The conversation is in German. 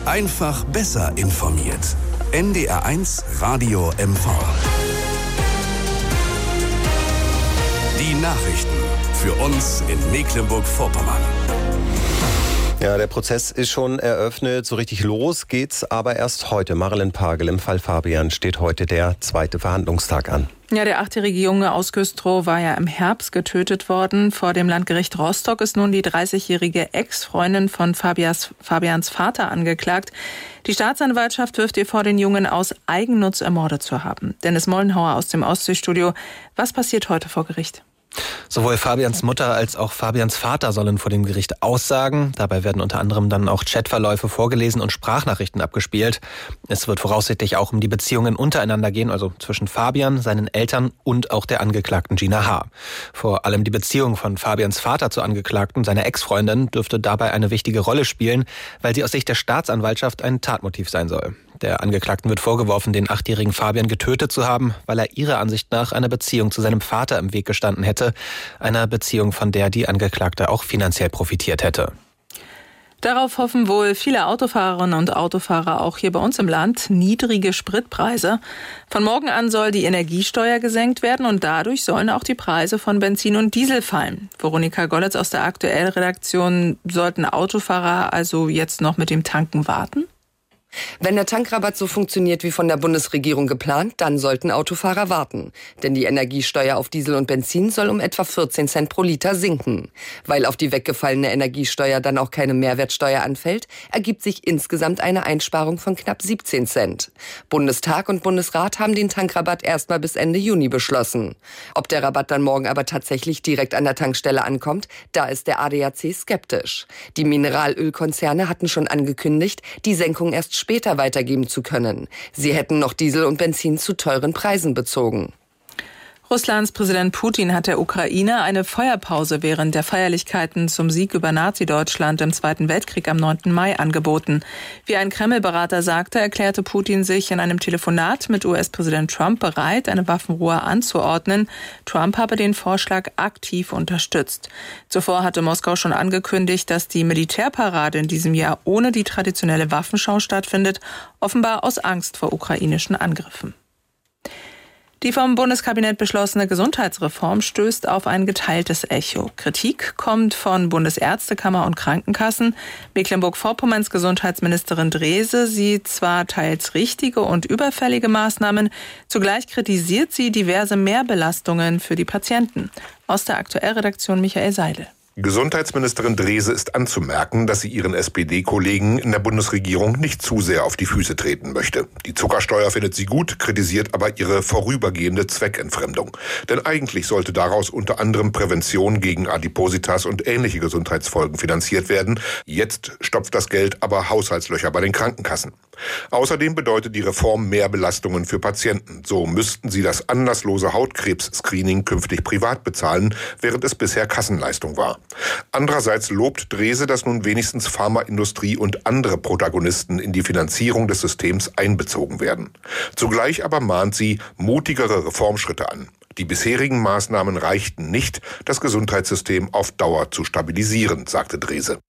Einfach besser informiert. NDR1 Radio MV. Die Nachrichten für uns in Mecklenburg-Vorpommern. Ja, der Prozess ist schon eröffnet. So richtig los geht's aber erst heute. Marilyn Pagel, im Fall Fabian steht heute der zweite Verhandlungstag an. Ja, der 8-jährige Junge aus Güstrow war ja im Herbst getötet worden. Vor dem Landgericht Rostock ist nun die 30-jährige Ex-Freundin von Fabians Vater angeklagt. Die Staatsanwaltschaft wirft ihr vor, den Jungen aus Eigennutz ermordet zu haben. Dennis Mollenhauer aus dem Ostseestudio. Was passiert heute vor Gericht? Sowohl Fabians Mutter als auch Fabians Vater sollen vor dem Gericht aussagen. Dabei werden unter anderem dann auch Chatverläufe vorgelesen und Sprachnachrichten abgespielt. Es wird voraussichtlich auch um die Beziehungen untereinander gehen, also zwischen Fabian, seinen Eltern und auch der Angeklagten Gina H. Vor allem die Beziehung von Fabians Vater zur Angeklagten, seiner Ex-Freundin, dürfte dabei eine wichtige Rolle spielen, weil sie aus Sicht der Staatsanwaltschaft ein Tatmotiv sein soll. Der Angeklagten wird vorgeworfen, den 8-jährigen Fabian getötet zu haben, weil er ihrer Ansicht nach einer Beziehung zu seinem Vater im Weg gestanden hätte. Einer Beziehung, von der die Angeklagte auch finanziell profitiert hätte. Darauf hoffen wohl viele Autofahrerinnen und Autofahrer auch hier bei uns im Land. Niedrige Spritpreise. Von morgen an soll die Energiesteuer gesenkt werden und dadurch sollen auch die Preise von Benzin und Diesel fallen. Veronika Gollitz aus der Aktuell-Redaktion. Sollten Autofahrer also jetzt noch mit dem Tanken warten? Wenn der Tankrabatt so funktioniert wie von der Bundesregierung geplant, dann sollten Autofahrer warten. Denn die Energiesteuer auf Diesel und Benzin soll um etwa 14 Cent pro Liter sinken. Weil auf die weggefallene Energiesteuer dann auch keine Mehrwertsteuer anfällt, ergibt sich insgesamt eine Einsparung von knapp 17 Cent. Bundestag und Bundesrat haben den Tankrabatt erstmal bis Ende Juni beschlossen. Ob der Rabatt dann morgen aber tatsächlich direkt an der Tankstelle ankommt, da ist der ADAC skeptisch. Die Mineralölkonzerne hatten schon angekündigt, die Senkung erst später weitergeben zu können. Sie hätten noch Diesel und Benzin zu teuren Preisen bezogen. Russlands Präsident Putin hat der Ukraine eine Feuerpause während der Feierlichkeiten zum Sieg über Nazi-Deutschland im Zweiten Weltkrieg am 9. Mai angeboten. Wie ein Kreml-Berater sagte, erklärte Putin sich in einem Telefonat mit US-Präsident Trump bereit, eine Waffenruhe anzuordnen. Trump habe den Vorschlag aktiv unterstützt. Zuvor hatte Moskau schon angekündigt, dass die Militärparade in diesem Jahr ohne die traditionelle Waffenschau stattfindet, offenbar aus Angst vor ukrainischen Angriffen. Die vom Bundeskabinett beschlossene Gesundheitsreform stößt auf ein geteiltes Echo. Kritik kommt von Bundesärztekammer und Krankenkassen. Mecklenburg-Vorpommerns Gesundheitsministerin Drese sieht zwar teils richtige und überfällige Maßnahmen, zugleich kritisiert sie diverse Mehrbelastungen für die Patienten. Aus der Aktuell-Redaktion Michael Seidel. Gesundheitsministerin Drese ist anzumerken, dass sie ihren SPD-Kollegen in der Bundesregierung nicht zu sehr auf die Füße treten möchte. Die Zuckersteuer findet sie gut, kritisiert aber ihre vorübergehende Zweckentfremdung. Denn eigentlich sollte daraus unter anderem Prävention gegen Adipositas und ähnliche Gesundheitsfolgen finanziert werden. Jetzt stopft das Geld aber Haushaltslöcher bei den Krankenkassen. Außerdem bedeutet die Reform mehr Belastungen für Patienten. So müssten sie das anlasslose Hautkrebs-Screening künftig privat bezahlen, während es bisher Kassenleistung war. Andererseits lobt Drese, dass nun wenigstens Pharmaindustrie und andere Protagonisten in die Finanzierung des Systems einbezogen werden. Zugleich aber mahnt sie mutigere Reformschritte an. Die bisherigen Maßnahmen reichten nicht, das Gesundheitssystem auf Dauer zu stabilisieren, sagte Drese.